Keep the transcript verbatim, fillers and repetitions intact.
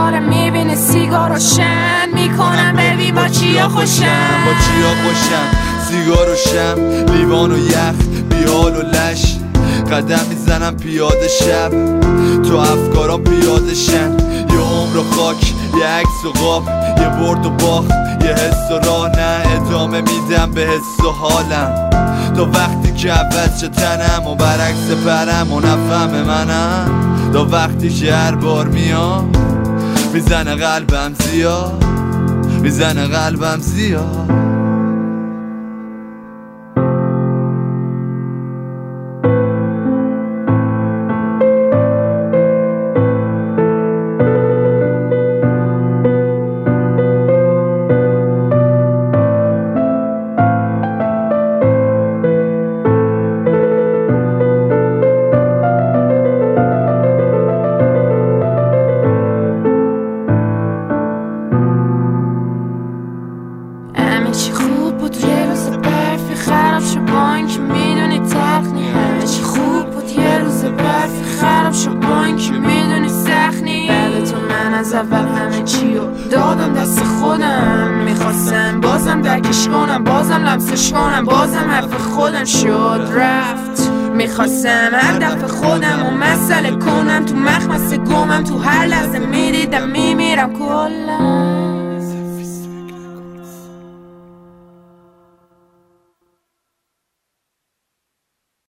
داره میبینه سیگار و شم میکنم ببین با چیا خوشم با چیا خوشم سیگار و شم لیوان و یخ بیال و لش قدم میزنم پیاده شب تو افکارام پیاده شن یه عمر و خاک یه عکس و قاب یه برد و باخت یه حس و راه نه ادامه میدم به حس و حالم تا وقتی که عوض شه تنم و برعکس پرم و نفهم منم تا وقتی که هر بار میام میزنه قلبم زیاد میزنه قلبم زیاد چی خوب بود یه روز برفی خراب شو با اینکه میدونی تلخ نی همه چی خوب بود یه روز برفی خراب شو با اینکه میدونی سخت نی بعد تو من از اول همه چیو دادم دست خودم میخواستم بازم درکش کنم بازم لمسش کنم بازم حرف خودم شد رفت میخواستم هر دفعه خودم و مسئله کنم تو مخمسه گمم تو هر لحظه میدیدم میمیرم کلم